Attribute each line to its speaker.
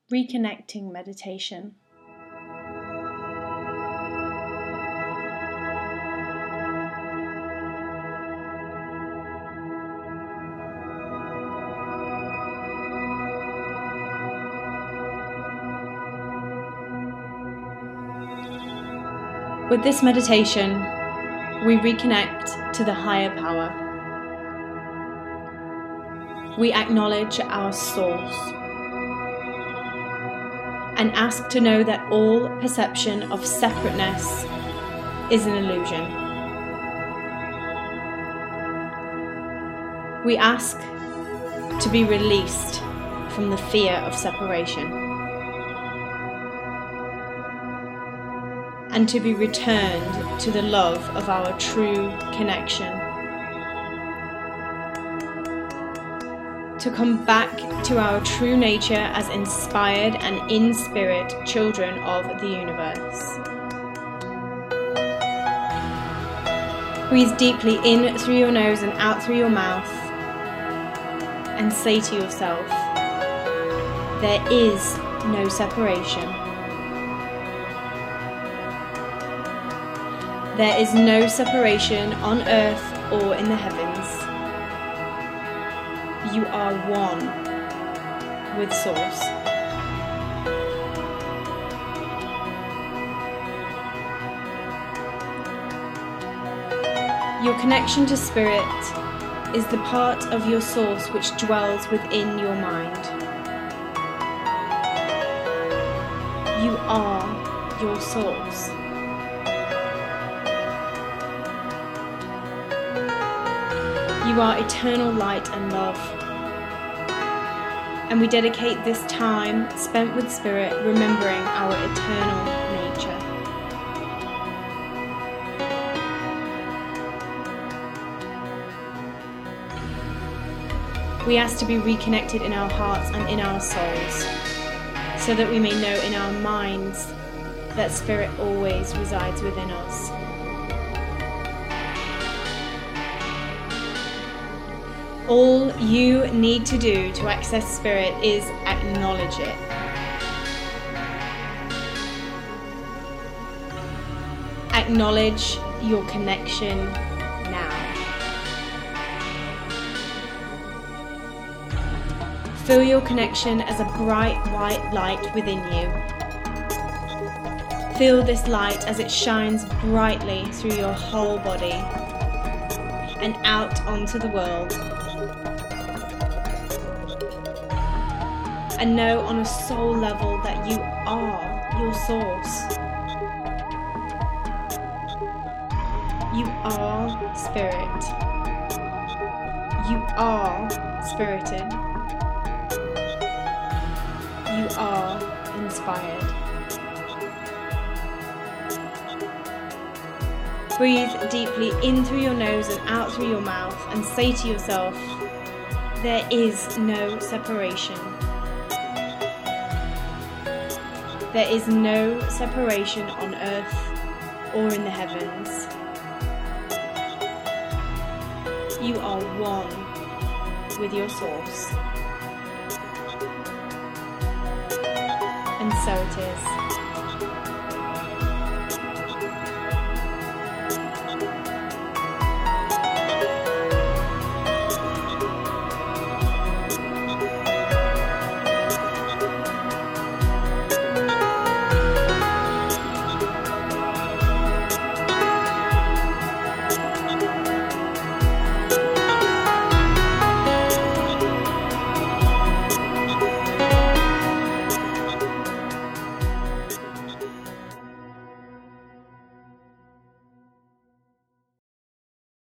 Speaker 1: Reconnecting meditation. With this meditation, we reconnect to the higher power. We acknowledge our source and ask to know that all perception of separateness is an illusion. We ask to be released from the fear of separation and to be returned to the love of our true connection. To come back to our true nature as inspired and in-spirit children of the universe. Breathe deeply in through your nose and out through your mouth and say to yourself, there is no separation. There is no separation on earth or in the heavens. You are one with Source. Your connection to Spirit is the part of your Source which dwells within your mind. You are your Source. You are eternal light and love. And we dedicate this time spent with Spirit remembering our eternal nature. We ask to be reconnected in our hearts and in our souls, so that we may know in our minds that Spirit always resides within us. All you need to do to access Spirit is acknowledge it. Acknowledge your connection now. Feel your connection as a bright white light within you. Feel this light as it shines brightly through your whole body and out onto the world. And know on a soul level that you are your Source. You are Spirit. You are spirited. You are inspired. Breathe deeply in through your nose and out through your mouth and say to yourself, there is no separation. There is no separation on earth or in the heavens. You are one with your Source. And so it is.